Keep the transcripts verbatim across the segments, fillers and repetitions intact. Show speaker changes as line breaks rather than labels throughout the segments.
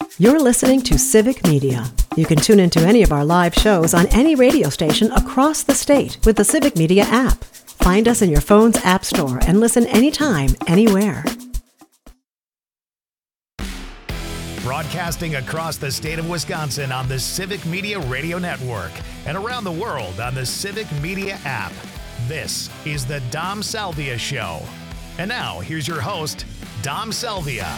You're listening to Civic Media. You can tune into any of our live shows on any radio station across the state with the Civic Media app. Find us in your phone's app store and listen anytime, anywhere.
Broadcasting across the state of Wisconsin on the Civic Media Radio Network and around the world on the Civic Media app. This is the Dom Salvia Show. And now, here's your host, Dom Salvia.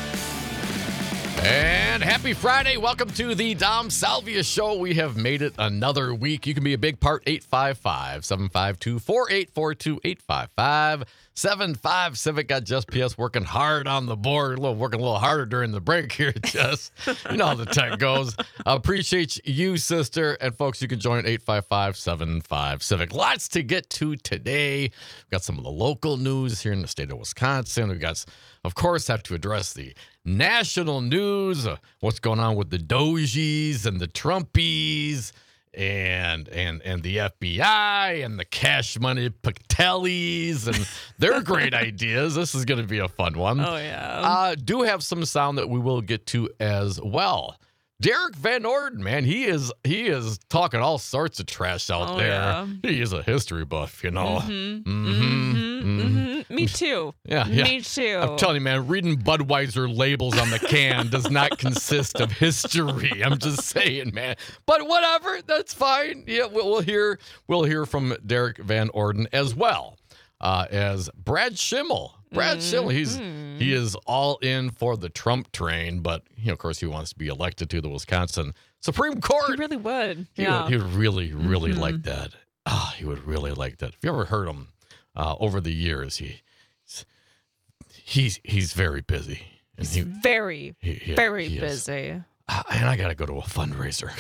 And happy Friday. Welcome to the Dom Salvia Show. We have made it another week. You can be a big part. eight five five, seven five two, four eight four two, eight five five, seven five. Civic got Jess P S working hard on the board. A little, working a little harder during the break here, Jess. You know how the tech goes. I appreciate you, sister. And folks, you can join at eight five five, seven five, Civic. Lots to get to today. We've got some of the local news here in the state of Wisconsin. We've got, of course, have to address the national news, uh, what's going on with the Dojies and the Trumpies and and and the F B I and the cash money Patelis and their great ideas. This is going to be a fun one.
Oh, yeah.
Uh, do have some sound that we will get to as well. Derek Van Orden, man, he is he is talking all sorts of trash out
Oh,
there.
yeah.
He is a history buff, you know.
Mm-hmm.
Mm-hmm.
Mm-hmm. Mm-hmm. Me too.
Yeah, yeah.
Me too.
I'm telling you, man, reading Budweiser labels on the can does not consist of history. I'm just saying, man. But whatever, that's fine. Yeah, we'll, we'll hear we'll hear from Derek Van Orden as well uh, as Brad Schimmel. Brad
Mm-hmm.
Schimmel, he's he is all in for the Trump train, but you know, of course, he wants to be elected to the Wisconsin Supreme Court.
He really would.
He
yeah.
would, he would really, really
Mhm.
like that. Ah, he would really like that. If you ever heard him uh, over the years, he he's he's very busy. And
He's
he,
very,
he- he-
very
he is.
busy.
Ah, and I got to go to a fundraiser.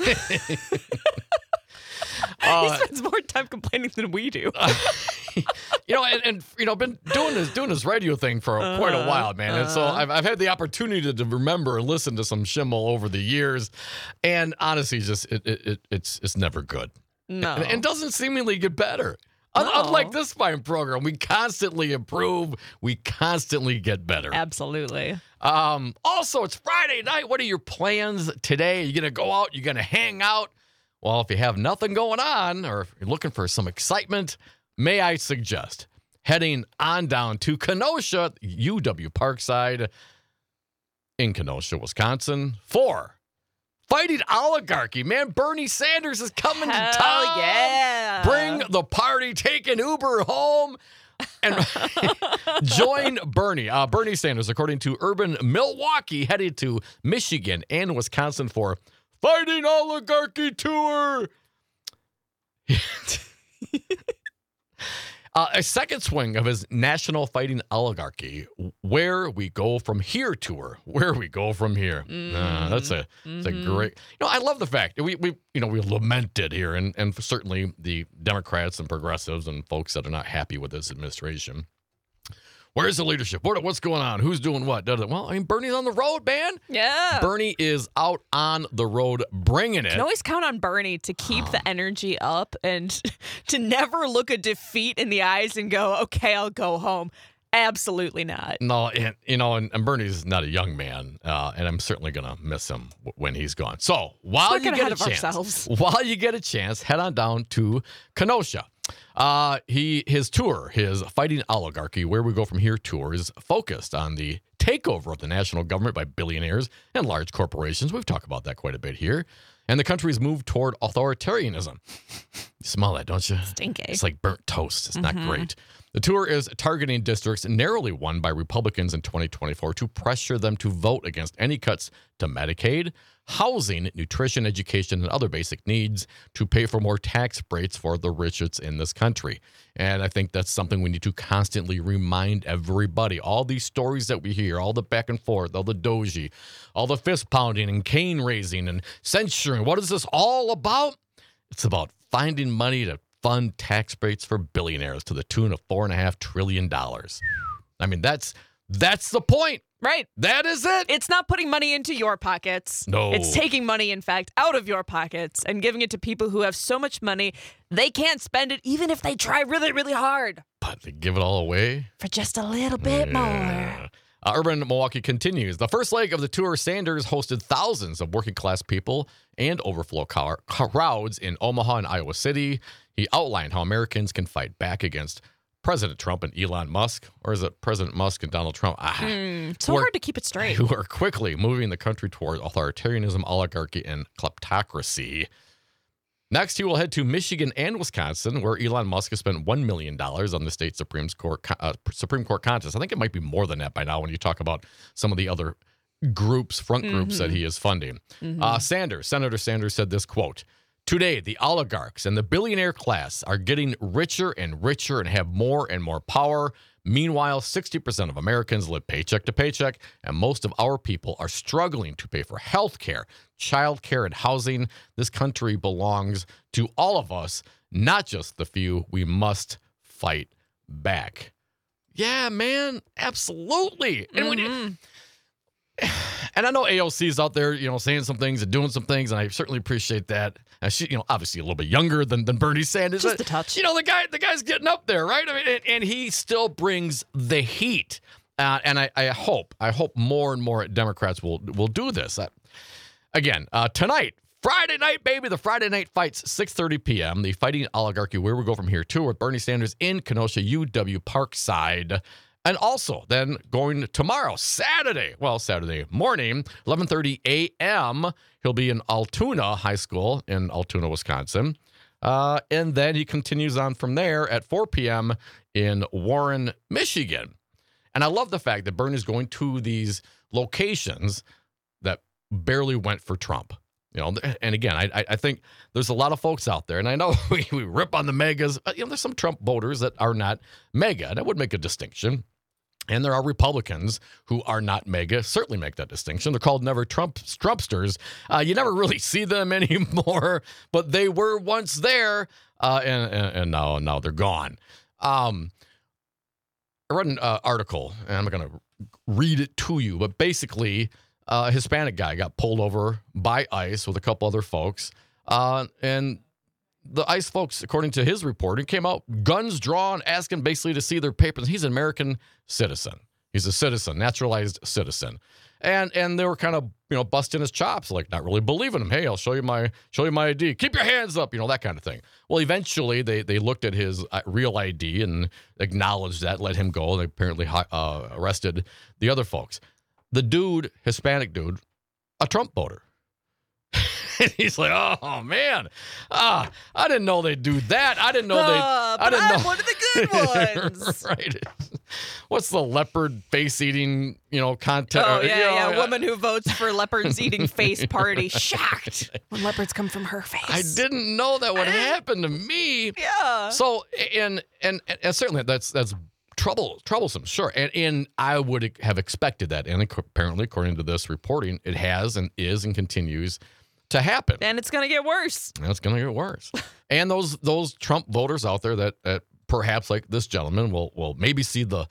he
Uh,
spends more time complaining than we do.
you know, and, and you know, been doing this doing this radio thing for quite a
Uh,
while, man. And so
uh.
I've I've had the opportunity to, to remember and listen to some Schimmel over the years, and honestly, just it, it, it it's it's never good.
No.
And it doesn't seemingly get better. Un-
No.
Unlike this fine program, we constantly improve. We constantly get better.
Absolutely.
Um, also, it's Friday night. What are your plans today? Are you going to go out? You're going to hang out? Well, if you have nothing going on or if you're looking for some excitement, may I suggest heading on down to Kenosha, U W Parkside in Kenosha, Wisconsin for Fighting Oligarchy. Man, Bernie Sanders is coming
Hell
to town.
yeah.
Bring the party, take an Uber home, and join Bernie. Uh, Bernie Sanders, according to Urban Milwaukee, headed to Michigan and Wisconsin for Fighting Oligarchy Tour. Uh, a second swing of his National Fighting Oligarchy, Where We Go From Here tour. Where we go from here.
Mm.
Uh, that's a that's a great. You know, I love the fact that we we you know we lamented here, and and certainly the Democrats and progressives and folks that are not happy with this administration. Where's the leadership? What, what's going on? Who's doing what? Da, da. Well, I mean, Bernie's on the road, man.
Yeah.
Bernie is out on the road, bringing it.
You can always count on Bernie to keep the energy up and to never look a defeat in the eyes and go, okay, I'll go home. Absolutely not.
No, and you know, and, and Bernie's not a young man, uh, and I'm certainly gonna miss him w- when he's gone. So while
Let's
you
not
get
get
a
ahead of
chance,
ourselves.
while you get a chance, head on down to Kenosha. Uh, he his tour, his Fighting Oligarchy, Where We Go From Here tour, is focused on the takeover of the national government by billionaires and large corporations. We've talked about that quite a bit here, and the country's move toward authoritarianism. You smell that, don't you?
Stinky.
It's like burnt toast. It's
Mm-hmm.
not great. The tour is targeting districts narrowly won by Republicans in twenty twenty-four to pressure them to vote against any cuts to Medicaid, housing, nutrition, education, and other basic needs to pay for more tax breaks for the richest in this country. And I think that's something we need to constantly remind everybody. All these stories that we hear, all the back and forth, all the doji, all the fist pounding and cane raising and censuring. What is this all about? It's about finding money to fund tax breaks for billionaires to the tune of four and a half trillion dollars. I mean, that's that's the point.
Right.
That is it.
It's not putting money into your pockets.
No.
It's taking money, in fact, out of your pockets and giving it to people who have so much money they can't spend it even if they try really, really hard.
But they give it all away
For just a little bit more.
Yeah. Uh, Urban Milwaukee continues. The first leg of the tour, Sanders hosted thousands of working class people and overflow car- crowds in Omaha and Iowa City. He outlined how Americans can fight back against President Trump and Elon Musk, or is it President Musk and Donald Trump? Ah,
Mm, so
are-
hard to keep it straight.
Who are quickly moving the country toward authoritarianism, oligarchy, and kleptocracy. Next, he will head to Michigan and Wisconsin, where Elon Musk has spent one million dollars on the state Supreme Court, uh, Supreme Court contest. I think it might be more than that by now when you talk about some of the other groups, front groups
Mm-hmm.
that he is funding.
Mm-hmm.
Uh, Sanders, Senator Sanders said this, quote, "Today, the oligarchs and the billionaire class are getting richer and richer and have more and more power. Meanwhile, sixty percent of Americans live paycheck to paycheck, and most of our people are struggling to pay for health care, child care, and housing. This country belongs to all of us, not just the few. We must fight back." Yeah, man, absolutely. And when you, and I know A O C is out there, you know, saying some things and doing some things, and I certainly appreciate that. And she, you know, obviously a little bit younger than, than Bernie Sanders.
Just
but,
a touch.
You know, the guy, the guy's getting up there, right? I mean, and, and he still brings the heat. Uh, and I, I hope, I hope more and more Democrats will will do this. Uh, again, uh, tonight, Friday night, baby, the Friday night fights, six thirty p.m. The Fighting Oligarchy, where we go from here too, with Bernie Sanders in Kenosha, U W Parkside. And also, then going tomorrow, Saturday, well, Saturday morning, eleven thirty a.m., he'll be in Altoona High School in Altoona, Wisconsin. Uh, and then he continues on from there at four p.m. in Warren, Michigan. And I love the fact that Bernie's going to these locations that barely went for Trump. You know, and again, I I think there's a lot of folks out there, and I know we, we rip on the megas, but you know, there's some Trump voters that are not mega, and I would make a distinction. And there are Republicans who are not mega, certainly make that distinction. They're called never Trump Trumpsters. Uh, you never really see them anymore, but they were once there, uh, and, and and now now they're gone. Um, I read an uh, article, and I'm not going to read it to you, but basically, uh, a Hispanic guy got pulled over by ICE with a couple other folks, uh, and the ICE folks, according to his reporting, came out, guns drawn, asking basically to see their papers. He's an American citizen. He's a citizen, naturalized citizen. And and they were kind of, you know, busting his chops, like not really believing him. Hey, I'll show you my show you my I D. Keep your hands up, you know, that kind of thing. Well, eventually they they looked at his real I D and acknowledged that, let him go. They apparently uh, arrested the other folks. The dude, Hispanic dude, a Trump voter. And he's like, oh man, ah, I didn't know they'd do that. I didn't know they.
Uh,
I didn't
I'm
know
one of the good ones.
Right. What's the leopard face eating, you know, contest?
Oh, yeah,
you know,
yeah. Woman who votes for leopards eating face party. Shocked when leopards come from her face.
I didn't know that would happen to me.
Yeah.
So, and and and certainly that's that's trouble troublesome, sure. And and I would have expected that. And apparently, according to this reporting, it has and is and continues to happen.
And it's going to get worse.
And it's going to get worse. And those those Trump voters out there that, that perhaps like this gentleman will will maybe see the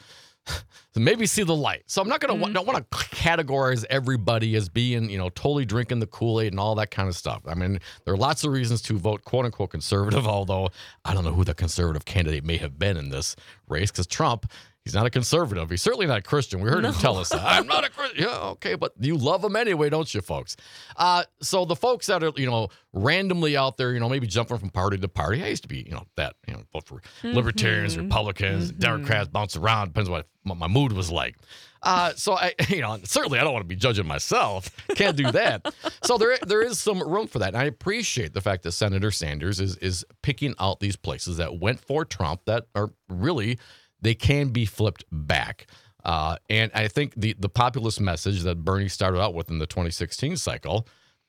maybe see the light. So I'm not going to mm-hmm. don't want to categorize everybody as being, you know, totally drinking the Kool-Aid and all that kind of stuff. I mean, there are lots of reasons to vote quote unquote conservative, although I don't know who the conservative candidate may have been in this race, because Trump, he's not a conservative. He's certainly not a Christian. We heard no. him tell us that. I'm not a Christian. Yeah, okay, but you love him anyway, don't you, folks? Uh, so the folks that are, you know, randomly out there, you know, maybe jumping from party to party. I used to be, you know, that, you know, vote for mm-hmm. libertarians, Republicans, mm-hmm. Democrats, bounce around. Depends what, what my mood was like. Uh, so I, you know, certainly I don't want to be judging myself. Can't do that. So there, there is some room for that. And I appreciate the fact that Senator Sanders is is picking out these places that went for Trump that are really, they can be flipped back. Uh, and I think the, the populist message that Bernie started out with in the twenty sixteen cycle,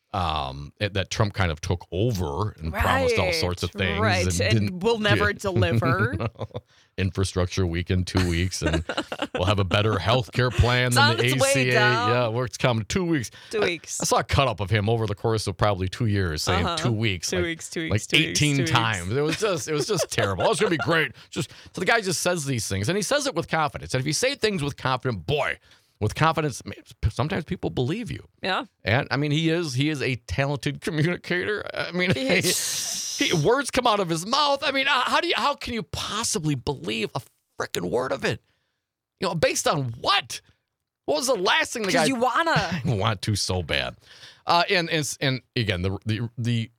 um, it, that Trump kind of took over and
right,
promised all sorts of things.
Right, and, and will never deliver.
Infrastructure week in two weeks, and we'll have a better health care plan than the A C A. Yeah, it's coming two weeks.
Two weeks.
I, I saw a cut-up of him over the course of probably two years saying
uh-huh.
two weeks.
Two
like,
weeks, two weeks,
Like
two
eighteen
weeks, two
times.
Weeks.
It was just, it was just terrible. Oh, it's going to be great. Just So the guy just says these things, and he says it with confidence. And if you say things with confidence, boy, with confidence, sometimes people believe you.
Yeah.
And I mean, he is he is a talented communicator. I mean, he, he, words come out of his mouth. I mean, how do you how can you possibly believe a freaking word of it? You know, based on what? What was the last thing the guy
Because you wanna.
want to so bad? Uh, and, and and again, the the the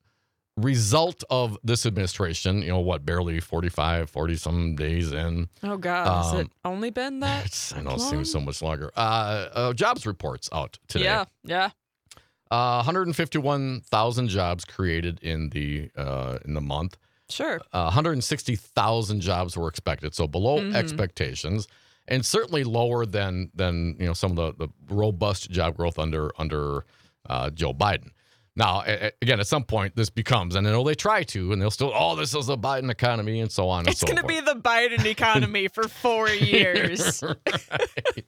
result of this administration, you know what, barely forty-five, forty some days in.
Oh, God. Has
Um,
it only been that?
It's, I know it
long?
seems so much longer. Uh, uh, jobs reports out today.
Yeah, yeah.
Uh, one hundred fifty-one thousand jobs created in the uh, in the month.
Sure.
Uh, one hundred sixty thousand jobs were expected, so below
Mhm.
expectations, and certainly lower than than you know some of the, the robust job growth under under uh, Joe Biden. Now, a- a- again, at some point, this becomes, and I know they try to, and they'll still, oh, this is the Biden economy, and so on and
It's
so
going to
forth.
be the Biden economy for four years.
Right.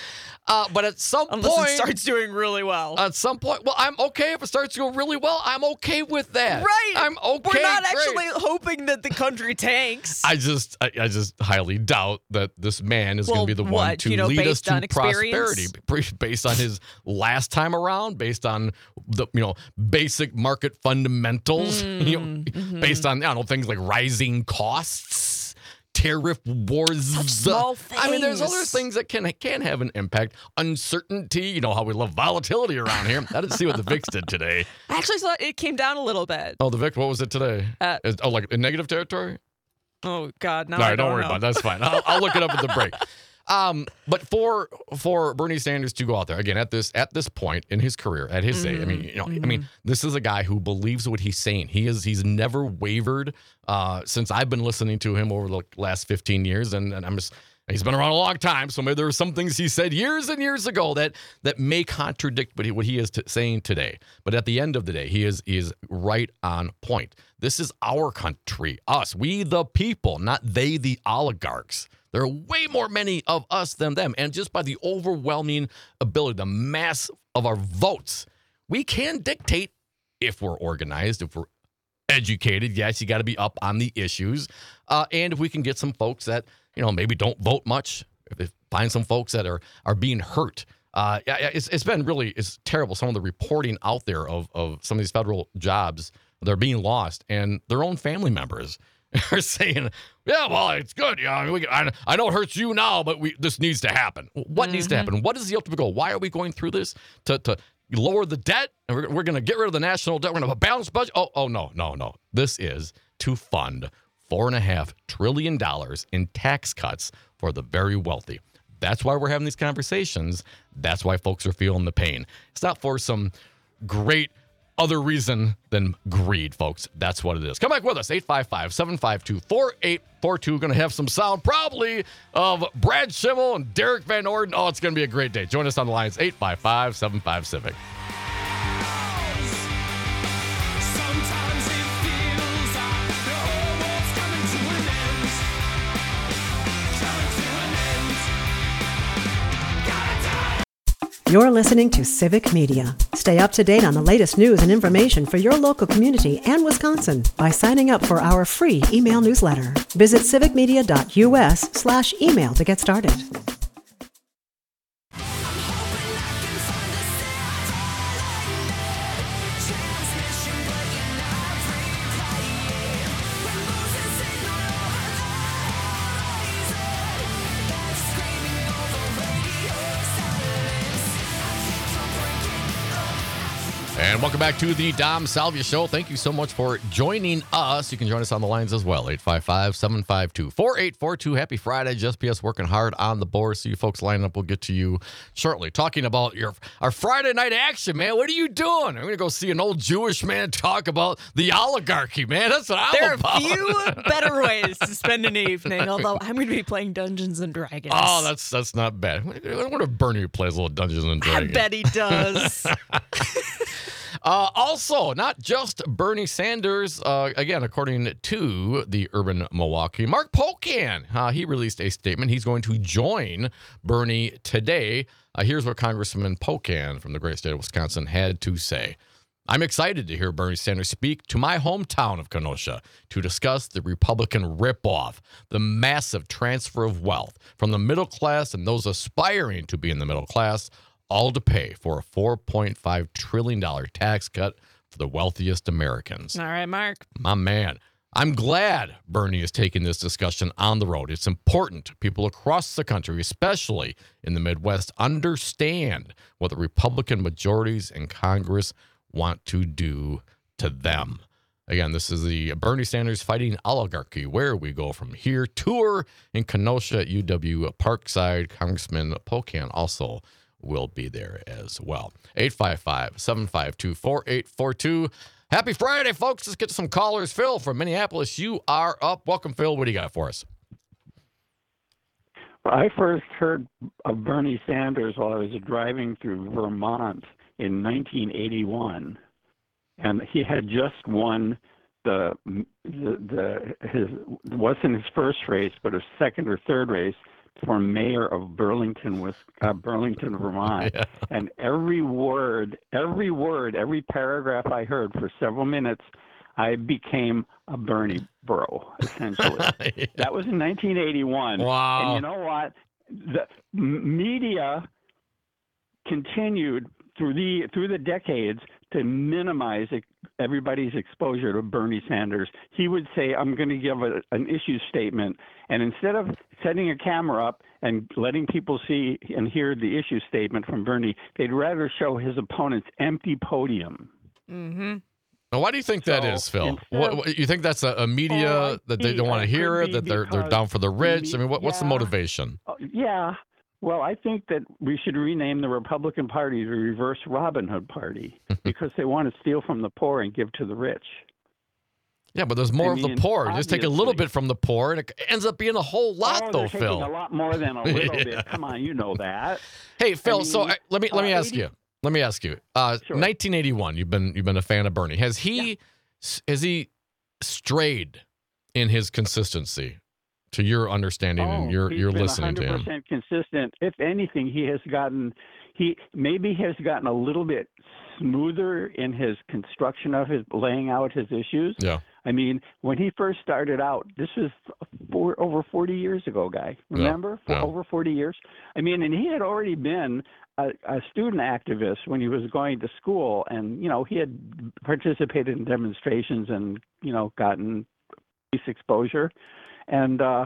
Uh, but at some
Unless
point,
it starts doing really well.
at some point, well, I'm okay if it starts to go really well. I'm okay with that.
Right.
I'm okay.
We're not
great.
actually hoping that the country tanks.
I just, I, I just highly doubt that this man is
Well,
going to be the one
what,
to
you know,
lead us
based
to
on
prosperity,
experience?
b- based on his last time around, based on the you know basic market fundamentals, you know,
Mm-hmm.
based on I don't know things like rising costs, tariff wars.
Such small
I mean, there's other
things.
things that can can have an impact. Uncertainty, you know how we love volatility around here. I didn't see what the V I X did today.
I actually thought it came down a little bit.
Oh, the V I X, what was it today?
Uh,
Is- oh, like in negative territory?
Oh, God. Now
All
I
right, don't,
don't
worry
know.
about it. That's fine. I'll, I'll look it up at the break. Um, but for for Bernie Sanders to go out there again at this at this point in his career, at his age, I mean, you know, I mean, this is a guy who believes what he's saying. He is he's never wavered uh, since I've been listening to him over the last fifteen years, and, and I'm just. He's been around a long time, so maybe there were some things he said years and years ago that that may contradict what he, what he is t- saying today. But at the end of the day, he is he is right on point. This is our country, us, we the people, not they the oligarchs. There are way more many of us than them, and just by the overwhelming ability, the mass of our votes, we can dictate if we're organized, if we're educated. Yes, you got to be up on the issues, uh, and if we can get some folks that you know maybe don't vote much, if we find some folks that are are being hurt. Uh, yeah, yeah, it's it's been really it's terrible. Some of the reporting out there of of some of these federal jobs they're being lost, and their own family members are saying, "Yeah, well, it's good. Yeah, I, mean, we can, I, I know it hurts you now, but we this needs to happen. What needs to happen? What is the ultimate goal? Why are we going through this to to lower the debt? And we're, we're going to get rid of the national debt. We're going to have a balanced budget. Oh, oh no, no, no. This is to fund four and a half trillion dollars in tax cuts for the very wealthy. That's why we're having these conversations. That's why folks are feeling the pain. It's not for some great other reason than greed, folks. That's what it is. Come back with us, eight five five, seven five two, four eight four two. Going to have some sound probably of Brad Schimmel and Derek Van Orden. Oh, it's going to be a great day. Join us on the lines, eight five five, seven five, Civic.
Sometimes it feels like the whole world's coming to an end. Coming to an end. Gotta die.
You're listening to Civic Media. Stay up to date on the latest news and information for your local community and Wisconsin by signing up for our free email newsletter. Visit civicmedia.us slash email to get started.
And welcome back to the Dom Salvia Show. Thank you so much for joining us. You can join us on the lines as well, eight five five, seven five two, four eight four two. Happy Friday. Just P S working hard on the board. See you folks lining up. We'll get to you shortly. Talking about your our Friday night action, man. What are you doing? I'm going to go see an old Jewish man talk about the oligarchy, man. That's what I'm
There are
about.
a few better ways to spend an evening, although I'm going to be playing Dungeons and Dragons.
Oh, that's that's not bad. I wonder if Bernie plays a little Dungeons and
I
Dragons.
bet he does.
Uh, also, not just Bernie Sanders, uh, again, according to the Urban Milwaukee, Mark Pocan, uh, he released a statement. He's going to join Bernie today. Uh, here's what Congressman Pocan from the great state of Wisconsin had to say. I'm excited to hear Bernie Sanders speak to my hometown of Kenosha to discuss the Republican ripoff, the massive transfer of wealth from the middle class and those aspiring to be in the middle class, all to pay for a four point five trillion dollars tax cut for the wealthiest Americans.
All right, Mark.
My man, I'm glad Bernie is taking this discussion on the road. It's important. People across the country, especially in the Midwest, understand what the Republican majorities in Congress want to do to them. Again, this is the Bernie Sanders Fighting Oligarchy, where we go from here. Tour in Kenosha at U W Parkside. Congressman Pocan also will be there as well. eight five five, seven five two, four eight four two. Happy Friday, folks. Let's get to some callers. Phil from Minneapolis, you are up. Welcome, Phil. What do you got for us?
I first heard of Bernie Sanders while I was driving through Vermont in nineteen eighty-one, and he had just won the the, the his it wasn't his first race, but his second or third race for mayor of Burlington, with uh, Burlington, Vermont.
Yeah.
And every word, every word, every paragraph I heard for several minutes, I became a Bernie bro, essentially.
Yeah.
That was in nineteen eighty-one.
Wow.
And you know what? The m- media continued through the through the decades to minimize ex- everybody's exposure to Bernie Sanders. He would say, I'm going to give a, an issue statement. And instead of setting a camera up and letting people see and hear the issue statement from Bernie, they'd rather show his opponent's empty podium.
Mm-hmm.
Now, why do you think that
So,
is, Phil?
instead
What,
of-
what- you think that's a, a media
Oh, I
that they
see.
don't want to
It
hear
could
it, that
be
they're they're
because
down for the rich? I mean, what, what's the
yeah.
motivation?
Oh, yeah. Well, I think that we should rename the Republican Party the Reverse Robin Hood Party because they want to steal from the poor and give to the rich.
Yeah, but there's more
I
of the
mean,
poor. You just take a little
obviously.
bit from the poor, and it ends up being a whole lot,
oh,
though,
they're taking
Phil.
a lot more than a little
Yeah.
bit. Come on, you know that.
Hey, Phil.
I
so
mean,
I, let me let me
uh,
ask
eighty
you. Let me ask you. Uh,
Sure.
nineteen eighty-one. You've been you've been a fan of Bernie. Has he has he strayed in his consistency, to your understanding
Oh,
and your
he's
your
been
listening to
one hundred
him?
percent consistent. If anything, he has gotten he maybe has gotten a little bit smoother in his construction of his laying out his issues.
Yeah.
I mean, when he first started out, this was four, over forty years ago, guy. Remember? For
yeah.
over forty years. I mean, and he had already been a, a student activist when he was going to school, and you know, he had participated in demonstrations and you know, gotten police exposure, and uh,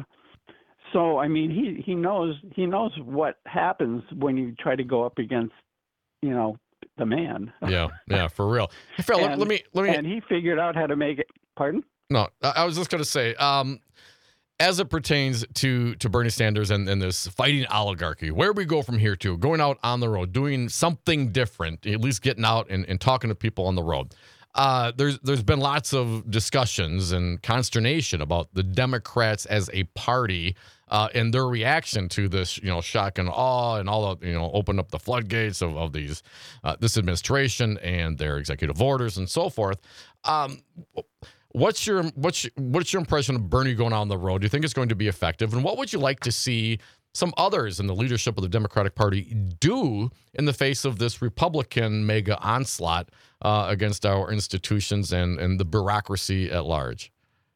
so I mean, he he knows he knows what happens when you try to go up against, you know, the man.
Yeah, yeah, for real. Hey, Phil, let,
And-
let me let me.
And he figured out how to make it. Pardon?
No, I I was just going to say, um, as it pertains to to Bernie Sanders and, and this fighting oligarchy, where we go from here to going out on the road, doing something different, at least getting out and, and talking to people on the road. Uh, there's there's been lots of discussions and consternation about the Democrats as a party uh, and their reaction to this, you know, shock and awe and all of, you know, open up the floodgates of, of these uh, this administration and their executive orders and so forth. Um, What's your what's your, what's your impression of Bernie going on the road? Do you think it's going to be effective? And what would you like to see some others in the leadership of the Democratic Party do in the face of this Republican mega onslaught uh, against our institutions and, and the bureaucracy at large?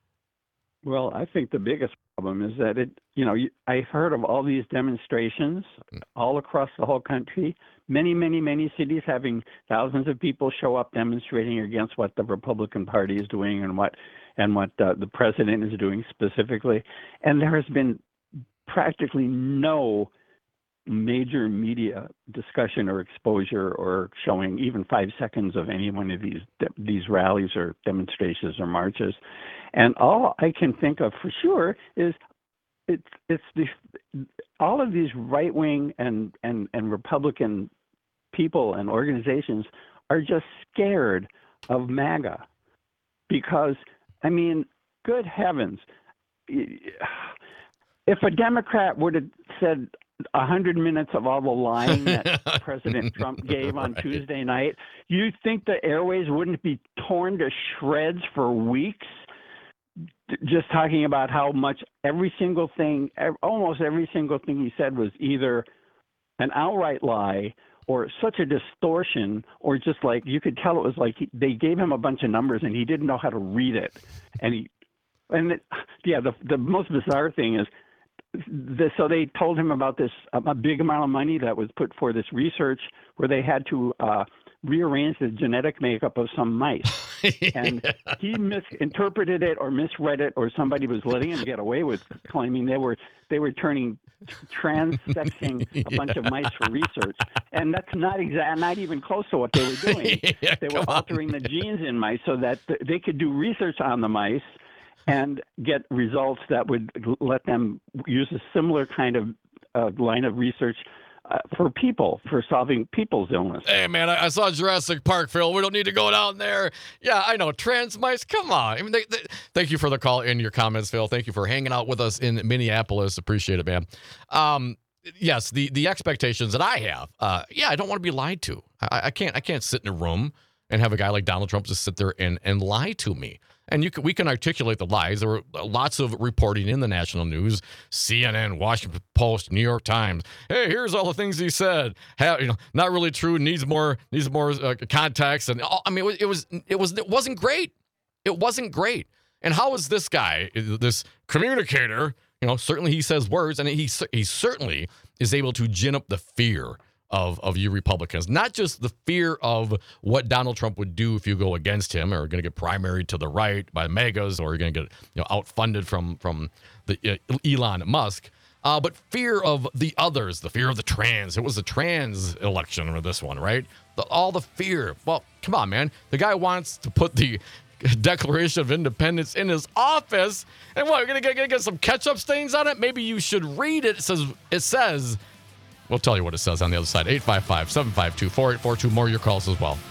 Well, I think the biggest problem is that it, you know, you- I heard of all these demonstrations all across the whole country, many, many, many cities having thousands of people show up demonstrating against what the Republican Party is doing and what and what uh, the president is doing specifically. And there has been practically no major media discussion or exposure or showing even five seconds of any one of these these rallies or demonstrations or marches. And all I can think of for sure is it's it's the all of these right wing and, and, and Republican people and organizations are just scared of MAGA because I mean, good heavens, if a Democrat would have said a hundred minutes of all the lying that President Trump gave on
Right.
Tuesday night, you think the airways wouldn't be torn to shreds for weeks? D- Just talking about how much every single thing, ev- almost every single thing he said was either an outright lie or such a distortion, or just like you could tell it was like he, they gave him a bunch of numbers and he didn't know how to read it, and he, and it, yeah, the the most bizarre thing is. The, so they told him about this a big amount of money that was put for this research where they had to uh, rearrange the genetic makeup of some mice. And he misinterpreted it or misread it, or somebody was letting him get away with claiming they were they were turning transsexing a bunch of mice for research, and that's not exact, not even close to what they were doing.
Yeah,
they were
come on.
altering the genes in mice so that th- they could do research on the mice and get results that would let them use a similar kind of uh, line of research uh, for people, for solving people's illness.
Hey, man, I, I saw Jurassic Park, Phil. We don't need to go down there. Yeah, I know. Trans mice, come on. I mean, they, they, thank you for the call and your comments, Phil. Thank you for hanging out with us in Minneapolis. Appreciate it, man. Um, yes, the the expectations that I have, uh, yeah, I don't want to be lied to. I, I can't I can't sit in a room and have a guy like Donald Trump just sit there and, and lie to me. And you can, we can articulate the lies. There were lots of reporting in the national news, C N N, Washington Post, New York Times. Hey, here's all the things he said. Have, you know, not really true. Needs more. Needs more uh, context. And all, I mean, it was, it was. It wasn't great. It wasn't great. And how is this guy, this communicator? You know, certainly he says words, and he he certainly is able to gin up the fear of of you Republicans, not just the fear of what Donald Trump would do if you go against him, or going to get primaried to the right by MAGAs, or you're going to get, you know, outfunded from from the uh, Elon Musk, uh, but fear of the others, the fear of the trans. It was the trans election or this one, right? The, all the fear. Well, come on, man. The guy wants to put the Declaration of Independence in his office, and what? You're going to get some ketchup stains on it? Maybe you should read it. It says it says. We'll tell you what it says on the other side. eight five five, seven five two, four eight four two. More of your calls as well.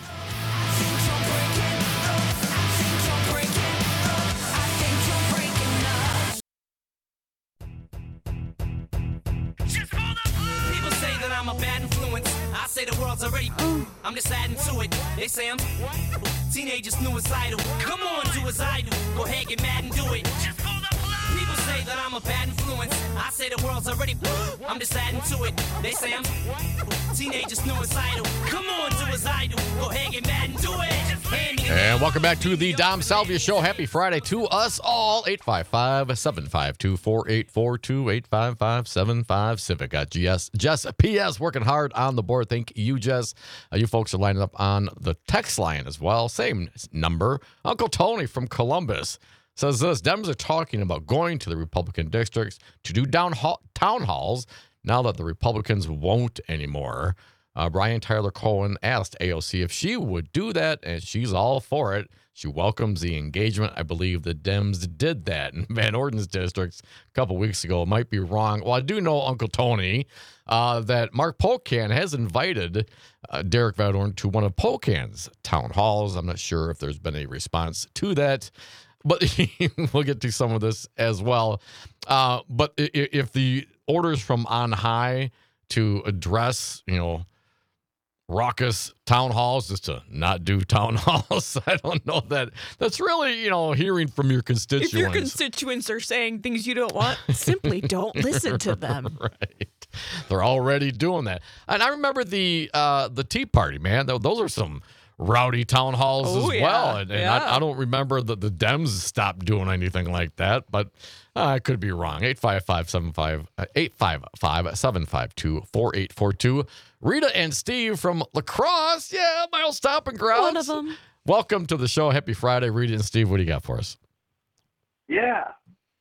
People say that I'm a bad influence. I say the world's already. I'm just adding to it. They say I'm teenagers suicidal. Come on, do as I do. Go ahead, get mad and do it. People say that I'm a bad influence. I say the world's already. I'm just adding to it. They say I'm teenagers suicidal. Come on, do as I do. Go ahead, get mad and do it.
And welcome back to the Dom Salvia Show. Happy Friday to us all. eight five five, seven five two, four eight four two, eight five five, seven five Civic. Got G S, Jess P S working hard on the board. Thank you, Jess. Uh, you folks are lining up on the text line as well. Same number. Uncle Tony from Columbus says this: Dems are talking about going to the Republican districts to do down hall, town halls now that the Republicans won't anymore. Uh, Brian Tyler Cohen asked A O C if she would do that, and she's all for it. She welcomes the engagement. I believe the Dems did that in Van Orden's districts a couple weeks ago. It might be wrong. Well, I do know, Uncle Tony, uh, that Mark Pocan has invited uh, Derek Van Orden to one of Pocan's town halls. I'm not sure if there's been a response to that, but we'll get to some of this as well. Uh, but if the orders from on high to address, you know, raucous town halls is to not do town halls, I don't know that that's really, you know, hearing from your constituents.
If your constituents are saying things you don't want, simply don't listen to them.
Right. They're already doing that. And I remember the uh, the Tea Party, man. Those are some rowdy town halls
Oh,
as
yeah.
well. And, and
Yeah.
I, I don't remember that the Dems stopped doing anything like that, but uh, I could be wrong. eight five five, seven five, eight five five, seven five two, four eight four two. Rita and Steve from La Crosse. Yeah, my old stomping grounds.
One of them.
Welcome to the show. Happy Friday, Rita and Steve. What do you got for us?
Yeah.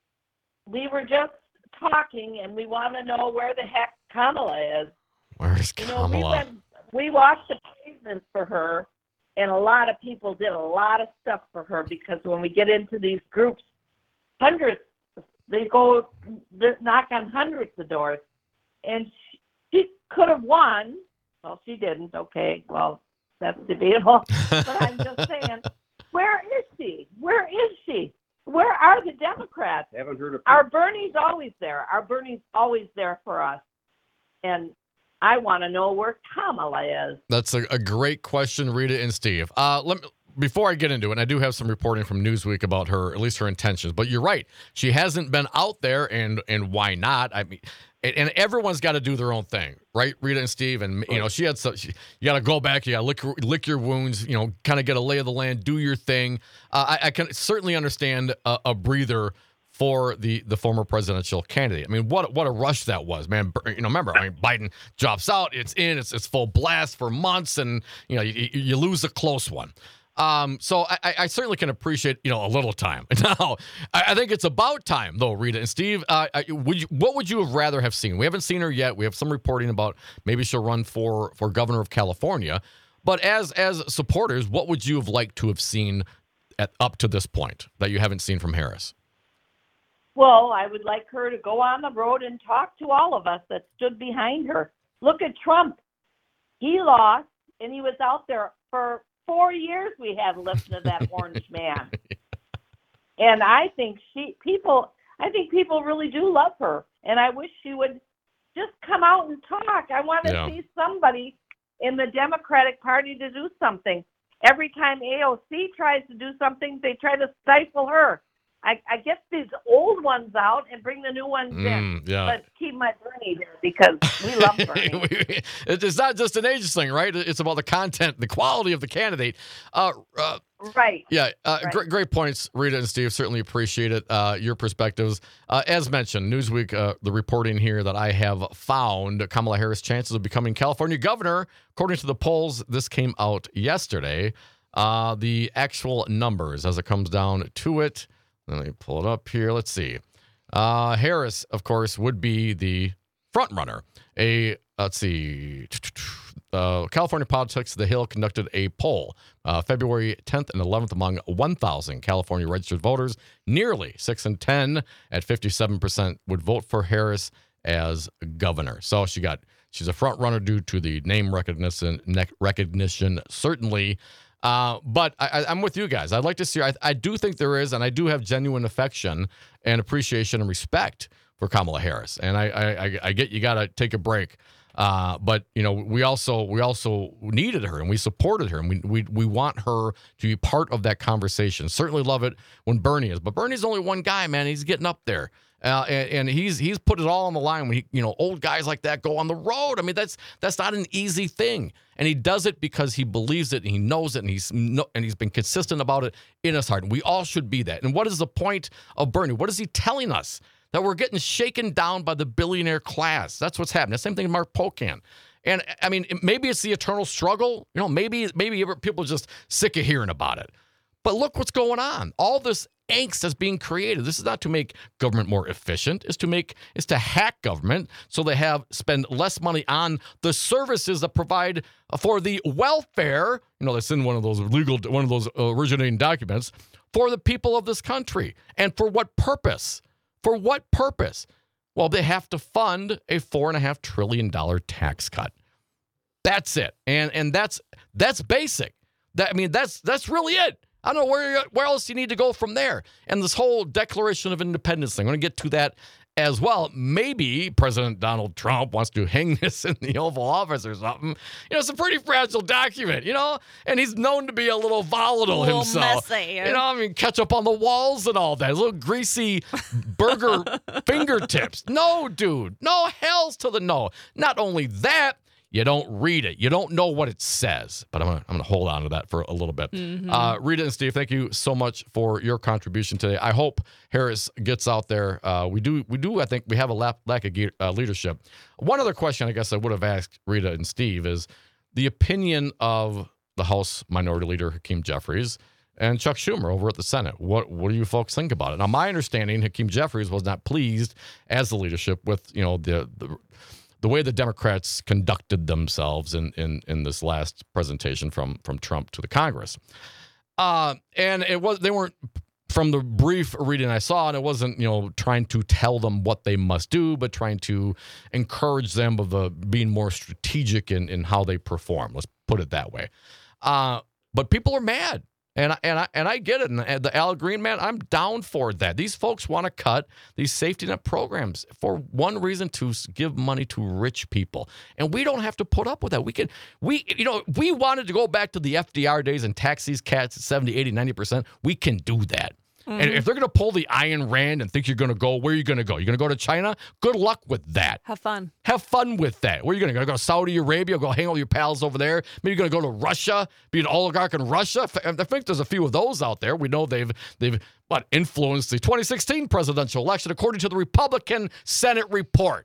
We were just talking, and we want to know where the heck Kamala is.
Where's
You know, we
Kamala?
went, we watched the pavement for her, and a lot of people did a lot of stuff for her because when we get into these groups, hundreds, they go they knock on hundreds of doors, and she, she could have won. Well, she didn't. Okay, well, that's debatable. But I'm just saying, where is she? Where is she? Where are the Democrats?
Haven't heard of
Our Bernie's always there. Our Bernie's always there for us. And I want to know where Kamala is.
That's a, a great question, Rita and Steve. Uh, let me, before I get into it, and I do have some reporting from Newsweek about her, at least her intentions. But you're right, she hasn't been out there, and and why not? I mean, and, and everyone's got to do their own thing, right, Rita and Steve? And you know, she had some. She, you got to go back, you got to lick lick your wounds, you know, kind of get a lay of the land, do your thing. Uh, I, I can certainly understand a, a breather for the the former presidential candidate. I mean, what what a rush that was, man. You know, remember, I mean, Biden drops out, it's in, it's it's full blast for months, and you know, you, you lose a close one. Um, so I, I certainly can appreciate, you know, a little time. Now, I, I think it's about time, though, Rita and Steve. Uh, would you, what would you have rather have seen? We haven't seen her yet. We have some reporting about maybe she'll run for for governor of California. But as as supporters, what would you have liked to have seen at up to this point that you haven't seen from Harris?
Well, I would like her to go on the road and talk to all of us that stood behind her. Look at Trump. He lost, and he was out there for four years. We had listening to that orange man. And I think she people I think people really do love her. And I wish she would just come out and talk. I want to
Yeah.
see somebody in the Democratic Party to do something. Every time A O C tries to do something, they try to stifle her. I, I get these old ones out and bring the new ones in.
Mm, yeah.
But keep my Bernie there because we love Bernie.
It's not just an age thing, right? It's about the content, the quality of the candidate. Uh, uh,
Right.
Yeah, uh,
Right.
Great, great points, Rita and Steve. Certainly appreciate it. Uh, your perspectives. Uh, as mentioned, Newsweek, uh, the reporting here that I have found, Kamala Harris' chances of becoming California governor, according to the polls, this came out yesterday. Uh, the actual numbers, as it comes down to it, let me pull it up here. Let's see. Uh, Harris, of course, would be the front runner. A let's see. Uh, California Politics, The Hill conducted a poll uh, February tenth and eleventh among one thousand California registered voters. Nearly six in ten at fifty-seven percent would vote for Harris as governor. So she got she's a front runner due to the name recognition, recognition certainly. Uh, but I, I'm with you guys. I'd like to see. I, I do think there is, and I do have genuine affection and appreciation and respect for Kamala Harris. And I, I, I get you got to take a break. Uh, but you know, we also we also needed her and we supported her, and we we we want her to be part of that conversation. Certainly love it when Bernie is, but Bernie's only one guy, man. He's getting up there. Uh, and, and he's he's put it all on the line when he, you know, old guys like that go on the road. I mean, that's that's not an easy thing, and he does it because he believes it and he knows it, and he's no, and he's been consistent about it in his heart. And we all should be that. And what is the point of Bernie? What is he telling us? That we're getting shaken down by the billionaire class. That's what's happening. The same thing with Mark Pocan. And I mean, maybe it's the eternal struggle. You know, maybe maybe people are just sick of hearing about it. But look what's going on. All this angst is being created. This is not to make government more efficient. It's to make it's to hack government so they have spend less money on the services that provide for the welfare. You know, that's in one of those legal one of those originating documents for the people of this country. And for what purpose? For what purpose? Well, they have to fund a four and a half trillion dollar tax cut. That's it, and and that's that's basic. That I mean, that's that's really it. I don't know where where else you need to go from there. And this whole Declaration of Independence thing, I'm going to get to that as well. Maybe President Donald Trump wants to hang this in the Oval Office or something. You know, it's a pretty fragile document, you know, and he's known to be a little volatile
A little
himself.
messy.
You know, I mean, ketchup on the walls and all that. Little greasy burger fingertips. No, dude. No, hells to the no. Not only that, you don't read it. You don't know what it says. But I'm going I'm to hold on to that for a little bit. Mm-hmm. Uh, Rita and Steve, thank you so much for your contribution today. I hope Harris gets out there. Uh, we do, we do. I think we have a lack, lack of ge- uh, leadership. One other question I guess I would have asked Rita and Steve is the opinion of the House Minority Leader, Hakeem Jeffries, and Chuck Schumer over at the Senate. What what do you folks think about it? Now, my understanding, Hakeem Jeffries was not pleased as the leadership with, you know, the the the way the Democrats conducted themselves in, in, in this last presentation from, from Trump to the Congress. Uh, and it was they weren't, from the brief reading I saw, and it wasn't, you know, trying to tell them what they must do, but trying to encourage them of uh, being more strategic in, in how they perform. Let's put it that way. Uh, but people are mad. And I, and I and I get it. And the Al Green, man, I'm down for that. These folks want to cut these safety net programs for one reason, to give money to rich people. And we don't have to put up with that. We can, we, you know, we wanted to go back to the F D R days and tax these cats at seventy, eighty, ninety percent. We can do that. And if they're going to pull the Ayn Rand and think you're going to go, where are you going to go? You're going to go to China? Good luck with that.
Have fun. Have
fun with that. Where are you going to go? Go to Saudi Arabia? Go hang out with your pals over there? Maybe you're going to go to Russia? Be an oligarch in Russia? I think there's a few of those out there. We know they've, they've what, influenced the twenty sixteen presidential election, according to the Republican Senate report.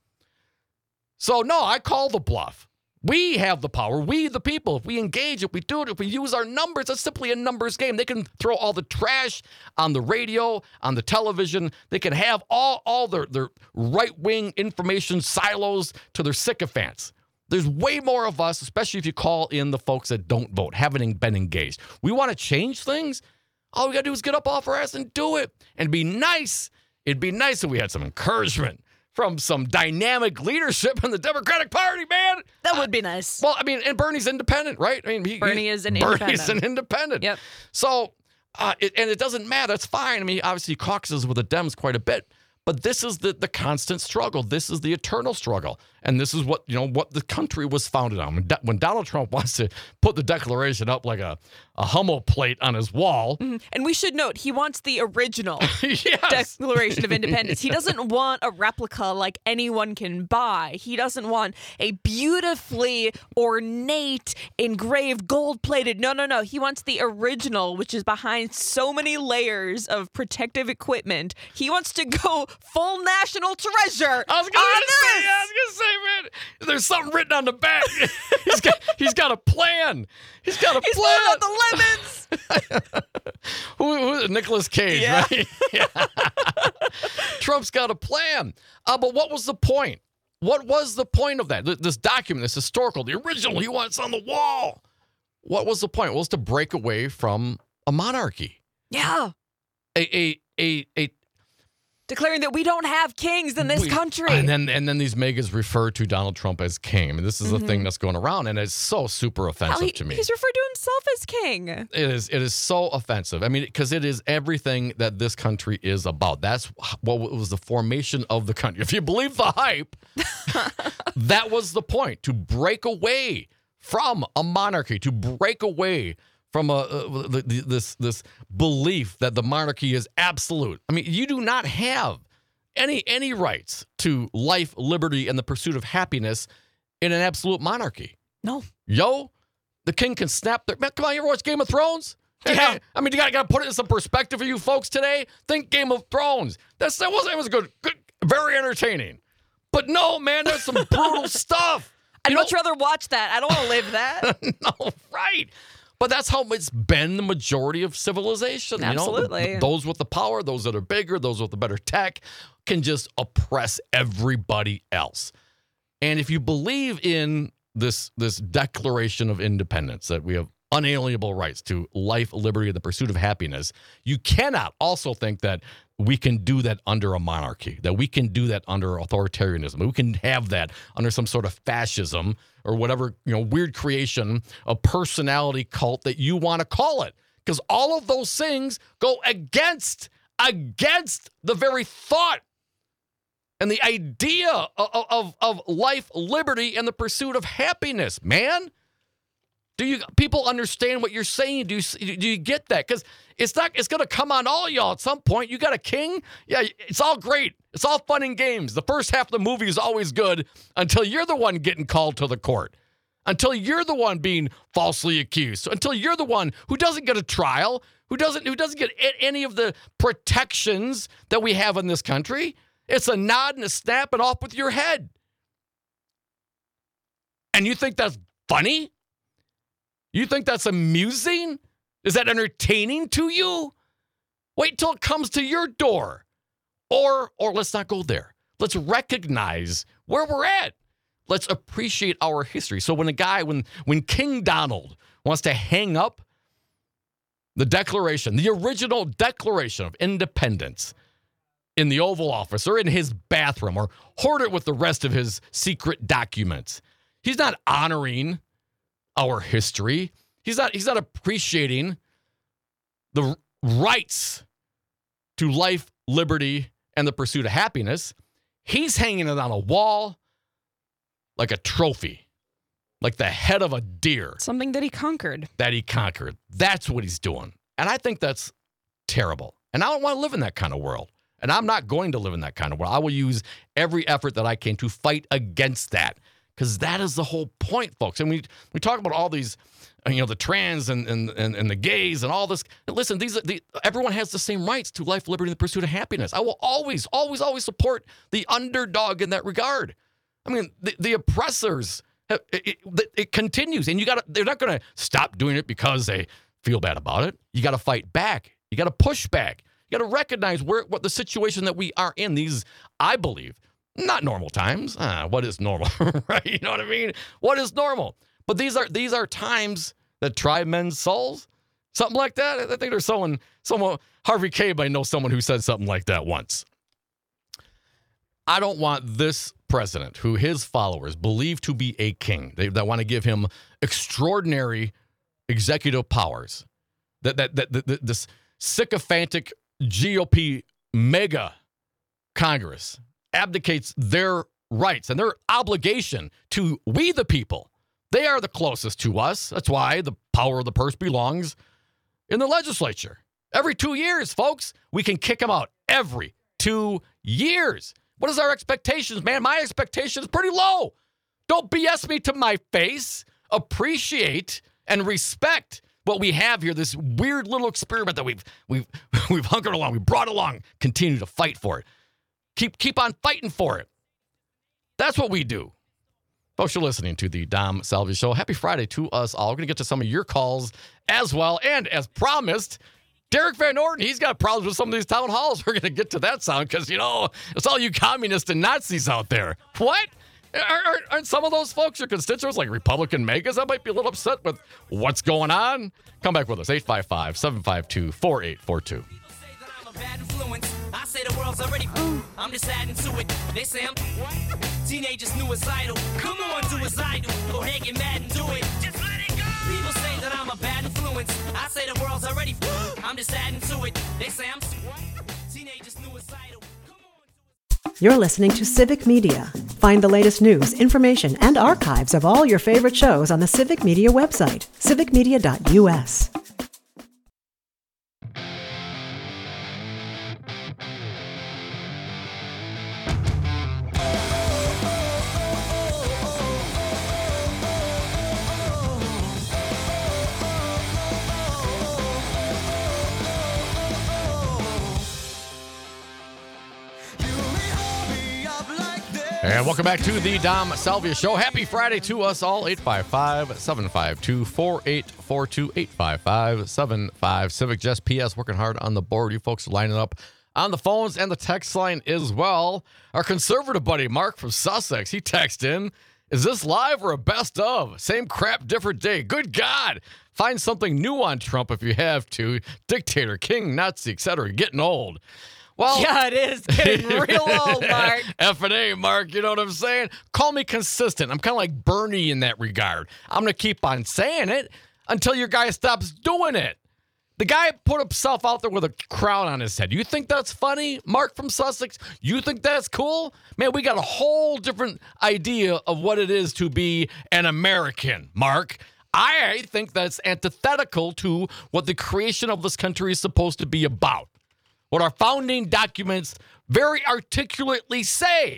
So, no, I call the bluff. We have the power. We, the people, if we engage, if we do it, if we use our numbers, it's simply a numbers game. They can throw all the trash on the radio, on the television. They can have all, all their, their right-wing information silos to their sycophants. There's way more of us, especially if you call in the folks that don't vote, haven't been engaged. We want to change things. All we got to do is get up off our ass and do it and be nice. It'd be nice if we had some encouragement from some dynamic leadership in the Democratic Party, man.
That would be nice.
Well, I mean, and Bernie's independent, right? I mean, he,
Bernie
he,
is an
Bernie's
independent.
an independent.
Yep.
So, uh, it, and it doesn't matter. That's fine. I mean, obviously, he caucuses with the Dems quite a bit. But this is the, the constant struggle. This is the eternal struggle. And this is what, you know, what the country was founded on. When, when Donald Trump wants to put the Declaration up like a, a Hummel plate on his wall.
Mm-hmm. And we should note, he wants the original
yes.
Declaration of Independence. He doesn't want a replica like anyone can buy. He doesn't want a beautifully ornate, engraved, gold-plated. No, no, no. He wants the original, which is behind so many layers of protective equipment. He wants to go full national treasure.
I was going to say, I was going to say, man, there's something written on the back. he's got, he's got a plan. He's got a
he's
plan.
He's pulling out the lemons.
who, who, Nicolas Cage,
yeah.
right? Yeah. Trump's got a plan. Uh, but what was the point? What was the point of that? This document, this historical, the original, he wants on the wall. What was the point? Well, it was to break away from a monarchy.
Yeah.
A, a, a, a
Declaring that we don't have kings in this
we,
country.
And then and then these megas refer to Donald Trump as king. I mean, this is mm-hmm. a thing that's going around, and it's so super offensive
Hell, he,
to me.
He's referred to himself as king.
It is It is so offensive. I mean, because it is everything that this country is about. That's what was the formation of the country. If you believe the hype, that was the point, to break away from a monarchy, to break away from a, uh, this this belief that the monarchy is absolute. I mean, you do not have any any rights to life, liberty, and the pursuit of happiness in an absolute monarchy.
No.
Yo, the king can snap their... Man, come on, you ever watch Game of Thrones?
Yeah.
I mean, you got to put it in some perspective for you folks today. Think Game of Thrones. That's, that wasn't... It was good, good, very entertaining. But no, man, there's some brutal stuff.
I'd
You
much
know-
rather watch that. I don't want to live that.
No, right. But that's how it's been the majority of civilization.
Absolutely.
You know? Those with the power, those that are bigger, those with the better tech can just oppress everybody else. And if you believe in this, this Declaration of Independence, that we have unalienable rights to life, liberty, and the pursuit of happiness, you cannot also think that we can do that under a monarchy, that we can do that under authoritarianism, we can have that under some sort of fascism or whatever, you know, weird creation, a personality cult that you want to call it. Because all of those things go against, against the very thought and the idea of, of, of life, liberty, and the pursuit of happiness, man. Do you people understand what you're saying? Do you, do you get that? Because it's not. It's going to come on all y'all at some point. You got a king? Yeah, it's all great. It's all fun and games. The first half of the movie is always good until you're the one getting called to the court, until you're the one being falsely accused, until you're the one who doesn't get a trial, who doesn't who doesn't get any of the protections that we have in this country. It's a nod and a snap and off with your head. And you think that's funny? You think that's amusing? Is that entertaining to you? Wait till it comes to your door. Or, or let's not go there. Let's recognize where we're at. Let's appreciate our history. So when a guy, when, when King Donald wants to hang up the Declaration, the original Declaration of Independence in the Oval Office or in his bathroom or hoard it with the rest of his secret documents, he's not honoring our history. He's not he's not appreciating the rights to life, liberty, and the pursuit of happiness. He's hanging it on a wall like a trophy, like the head of a deer.
Something that he conquered.
That he conquered. That's what he's doing. And I think that's terrible. And I don't want to live in that kind of world. And I'm not going to live in that kind of world. I will use every effort that I can to fight against that, because that is the whole point, folks. And we we talk about all these, you know, the trans and and and, and the gays and all this. Listen, these the, everyone has the same rights to life, liberty, and the pursuit of happiness. I will always, always, always support the underdog in that regard. I mean, the, the oppressors, it, it, it continues, and you got to. They're not going to stop doing it because they feel bad about it. You got to fight back. You got to push back. You got to recognize where what the situation that we are in. These, I believe, not normal times. Ah, what is normal, right? You know what I mean? What is normal? But these are these are times that try men's souls, something like that. I think there's someone, someone Harvey K might know someone who said something like that once. I don't want this president, who his followers believe to be a king, they, that want to give him extraordinary executive powers, that that that, that, that this sycophantic G O P mega Congress abdicates their rights and their obligation to we the people. They are the closest to us. That's why the power of the purse belongs in the legislature. Every two years, folks, we can kick them out every two years. What is our expectations, man? My expectation is pretty low. Don't B S me to my face. Appreciate and respect what we have here, this weird little experiment that we've we've we've hunkered along, we brought along, continue to fight for it. Keep keep on fighting for it. That's what we do. Folks, you're listening to the Dom Salvia Show. Happy Friday to us all. We're going to get to some of your calls as well. And as promised, Derek Van Orden, he's got problems with some of these town halls. We're going to get to that sound because, you know, it's all you communists and Nazis out there. What? Aren't, aren't some of those folks your constituents, like Republican megas, that might be a little upset with what's going on? Come back with us, eight five five, seven five two, four eight four two.
Bad influence. I say the world's already. I'm just adding to it. They say I'm teenagers suicidal. Come on, do as I do. Go ahead, get mad and do it. Just let it go. People say that I'm a bad influence. I say the world's already. I'm just adding to it. They say I'm teenagers suicidal.
You're listening to Civic Media. Find the latest news, information, and archives of all your favorite shows on the Civic Media website, civic media dot u s.
And welcome back to the Dom Salvia Show. Happy Friday to us all. eight five five, seven five two, four eight four two, eight five five, seven five Civic Jess P S working hard on the board. You folks are lining up on the phones and the text line as well. Our conservative buddy, Mark from Sussex, he texted in, is this live or a best of? Same crap, different day. Good God. Find something new on Trump if you have to. Dictator, king, Nazi, et cetera. Getting old. Well,
yeah, it is getting real old, Mark.
F and A, Mark, you know what I'm saying? Call me consistent. I'm kind of like Bernie in that regard. I'm going to keep on saying it until your guy stops doing it. The guy put himself out there with a crown on his head. You think that's funny, Mark from Sussex? You think that's cool? Man, we got a whole different idea of what it is to be an American, Mark. I think that's antithetical to what the creation of this country is supposed to be about. What our founding documents very articulately say.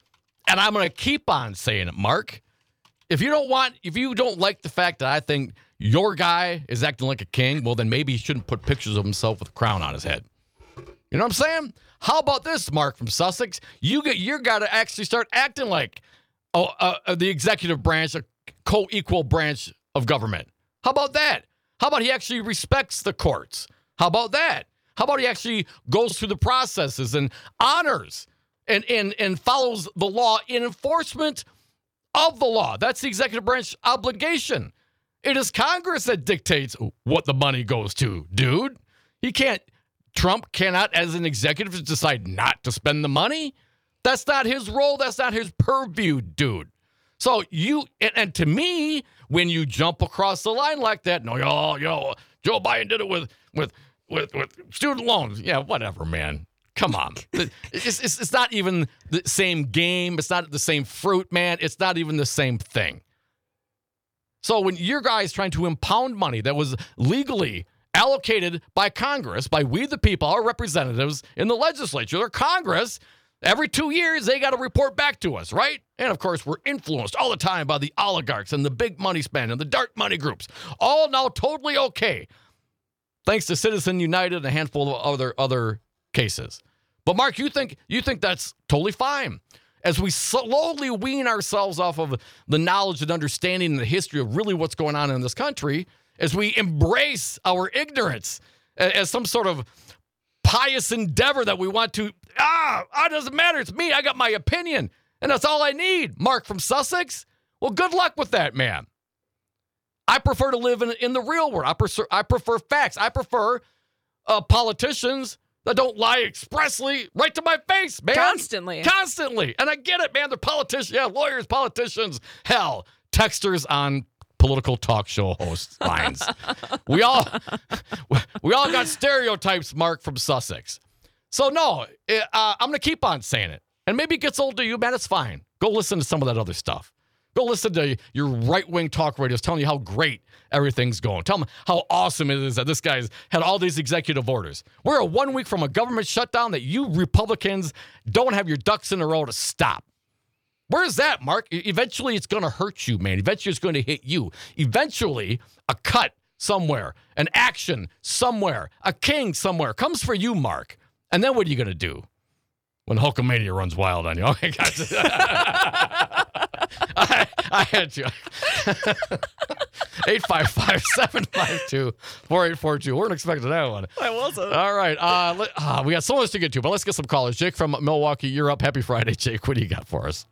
And I'm going to keep on saying it, Mark. If you don't want, if you don't like the fact that I think your guy is acting like a king, well, then maybe he shouldn't put pictures of himself with a crown on his head. You know what I'm saying? How about this, Mark from Sussex? You get your guy to actually start acting like oh, uh, uh, the executive branch, a co-equal branch of government. How about that? How about he actually respects the courts? How about that? How about he actually goes through the processes and honors and, and, and follows the law in enforcement of the law? That's the executive branch obligation. It is Congress that dictates what the money goes to, dude. He can't, Trump cannot, as an executive, decide not to spend the money. That's not his role. That's not his purview, dude. So you, and, and to me, when you jump across the line like that, no, yo, yo, Joe Biden did it with, with, With with student loans. Yeah, whatever, man. Come on. It's, it's, it's not even the same game. It's not the same fruit, man. It's not even the same thing. So when your guy is trying to impound money that was legally allocated by Congress, by we the people, our representatives in the legislature. Their Congress, every two years, they got to report back to us, right? And, of course, we're influenced all the time by the oligarchs and the big money spend and the dark money groups. All now totally okay, thanks to Citizen United and a handful of other other cases. But, Mark, you think you think that's totally fine. As we slowly wean ourselves off of the knowledge and understanding and the history of really what's going on in this country, as we embrace our ignorance as some sort of pious endeavor that we want to, ah, it doesn't matter. It's me. I got my opinion, and that's all I need. Mark from Sussex? Well, good luck with that, man. I prefer to live in, in the real world. I prefer, I prefer facts. I prefer uh, politicians that don't lie expressly right to my face, man.
Constantly.
Constantly. And I get it, man. They're politicians. Yeah, lawyers, politicians. Hell, texters on political talk show host lines. we all we all got stereotypes, Mark from Sussex. So, no, it, uh, I'm going to keep on saying it. And maybe it gets old to you, man. It's fine. Go listen to some of that other stuff. Go listen to your right-wing talk radios telling you how great everything's going. Tell them how awesome it is that this guy's had all these executive orders. We're a one week from a government shutdown that you Republicans don't have your ducks in a row to stop. Where's that, Mark? Eventually, it's going to hurt you, man. Eventually, it's going to hit you. Eventually, a cut somewhere, an action somewhere, a king somewhere comes for you, Mark. And then what are you going to do when Hulkamania runs wild on you? Oh, my God. I, I had you. eight five five, seven five two, four eight four two. Weren't expecting that one.
I wasn't.
All right. Uh, let, uh, we got so much to get to, but let's get some callers. Jake from Milwaukee, you're up. Happy Friday, Jake. What do you got for us?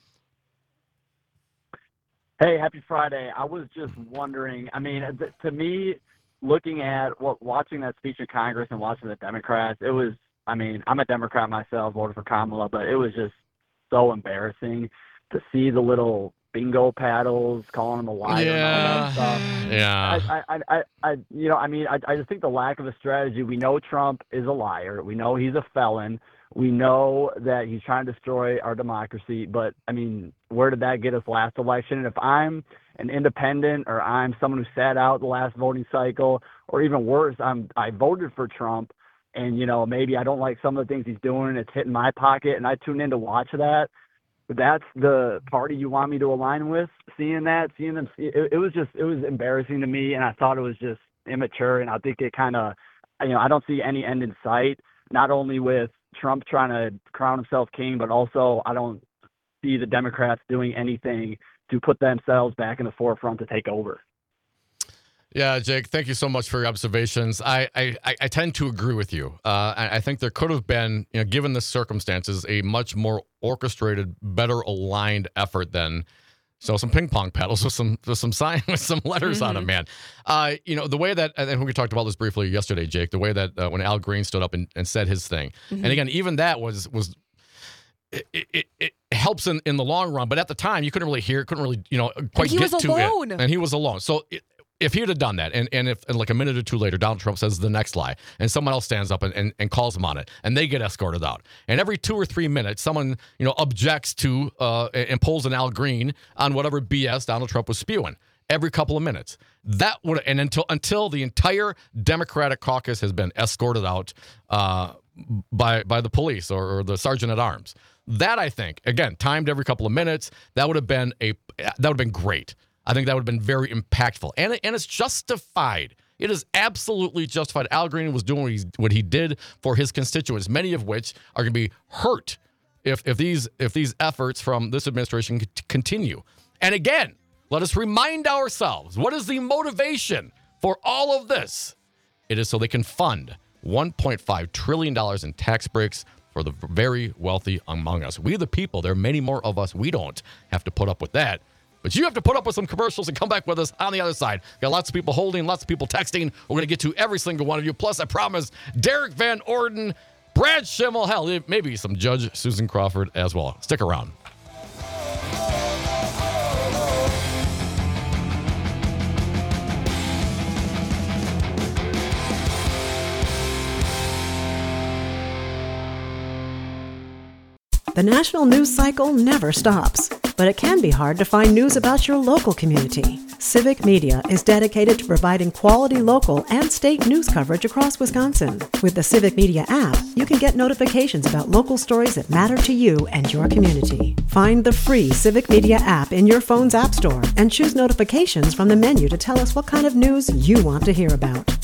Hey, happy Friday. I was just wondering, I mean, to me, looking at what watching that speech in Congress and watching the Democrats, it was, I mean, I'm a Democrat myself, voted for Kamala, but it was just so embarrassing to see the little bingo paddles, calling them a liar
yeah.
and all that stuff.
Yeah.
I, I, I, I, you know, I mean, I, I just think the lack of a strategy. We know Trump is a liar. We know he's a felon. We know that he's trying to destroy our democracy. But, I mean, where did that get us last election? And if I'm an independent or I'm someone who sat out the last voting cycle, or even worse, I'm I voted for Trump, and, you know, maybe I don't like some of the things he's doing, it's hitting my pocket, and I tune in to watch that, that's the party you want me to align with. Seeing that, seeing them, it, it was just, it was embarrassing to me, and I thought it was just immature, and I think it kind of, you know, I don't see any end in sight, not only with Trump trying to crown himself king, but also I don't see the Democrats doing anything to put themselves back in the forefront to take over.
Yeah, Jake, thank you so much for your observations. I I, I tend to agree with you. Uh, I, I think there could have been, you know, given the circumstances, a much more orchestrated, better aligned effort than so some ping pong paddles with some with some sign with some letters mm-hmm. on them, man. Uh, you know, the way that, and we talked about this briefly yesterday, Jake, the way that uh, when Al Green stood up and, and said his thing, mm-hmm. and again, even that was was. It, it, it helps in, in the long run, but at the time you couldn't really hear, couldn't really, you know, quite
get
to
alone.
it. And he was alone. So it, if he had done that, and, and if and like a minute or two later, Donald Trump says the next lie, and someone else stands up and, and, and calls him on it, and they get escorted out. And every two or three minutes, someone, you know, objects to uh, and pulls an Al Green on whatever B S Donald Trump was spewing. Every couple of minutes. That would, and until until the entire Democratic caucus has been escorted out uh, by by the police or, or the sergeant at arms. That, I think, again, timed every couple of minutes, that would have been a that would have been great. I think that would have been very impactful. And, and it's justified. It is absolutely justified. Al Green was doing what, he's, what he did for his constituents, many of which are going to be hurt if if these if these efforts from this administration continue. And again, let us remind ourselves, what is the motivation for all of this? It is so they can fund one point five trillion dollars in tax breaks for the very wealthy among us. We the people, there are many more of us. We don't have to put up with that. But you have to put up with some commercials and come back with us on the other side. Got lots of people holding, lots of people texting. We're going to get to every single one of you. Plus, I promise, Derek Van Orden, Brad Schimmel, hell, maybe some Judge Susan Crawford as well. Stick around.
The national news cycle never stops, but it can be hard to find news about your local community. Civic Media is dedicated to providing quality local and state news coverage across Wisconsin. With the Civic Media app, you can get notifications about local stories that matter to you and your community. Find the free Civic Media app in your phone's app store and choose notifications from the menu to tell us what kind of news you want to hear about.